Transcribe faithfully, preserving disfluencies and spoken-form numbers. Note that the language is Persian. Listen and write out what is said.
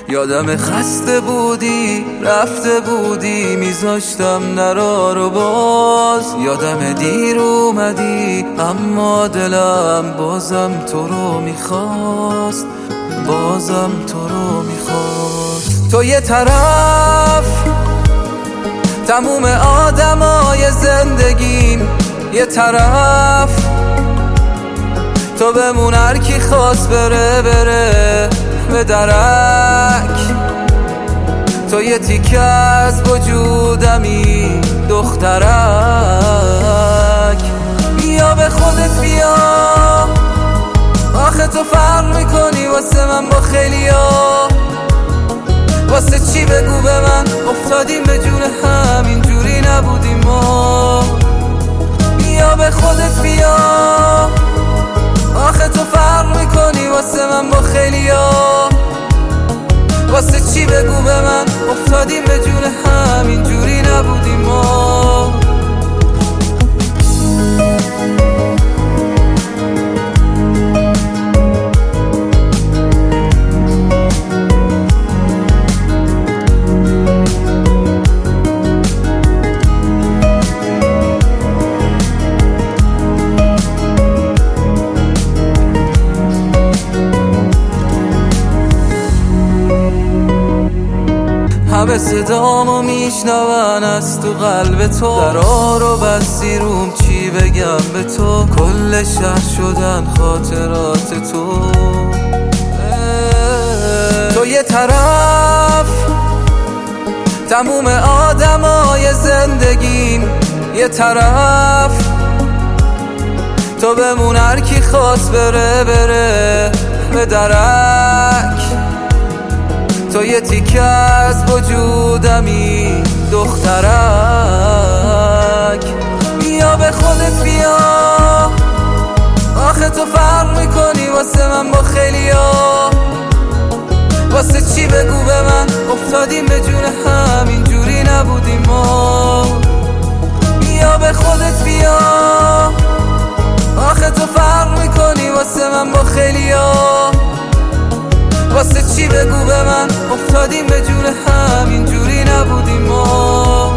یادم خسته بودی رفته بودی میذاشتم نرا رو باز. یادم دیر اومدی اما دلم بازم تو رو میخواست، بازم تو رو میخواست. تو یه طرف تموم آدمای زندگیم، یه طرف تو بمون هر کی خواست بره بره به درک. تو یه تیکه از وجودمی دخترک. بیا به خودت بیا، آخه تو فرق میکنی واسه من با خیلیا. واسه چی بگو به من افتادیم به جون هم، اینجوری نبودیم ما. بیا به خودت بیا، آخه تو فرق میکنی واسه من با خیلیا. واسه چی بگو به من افتادیم به جون هم، اینجوری نبودیم ما. همه صدامو میشنون از تو قلب تو. درا رو بستی روم چی بگم به تو. کل شهر شدن خاطرات تو. تو یه طرف تموم آدمای زندگیم، یه طرف تو بمون هر کی خواست بره بره به درک. تو یه تیکه از وجودمی دخترک. بیا به خودت بیا، آخه تو فرق میکنی واسه من با خیلیا. واسه چی بگو به من افتادیم به جون هم، اینجوری نبودیم ما. بیا به خودت بیا، آخه تو فرق میکنی واسه من با خیلیا. واسه چی بگو به من افتادیم به جون هم، اینجوری نبودیم ما.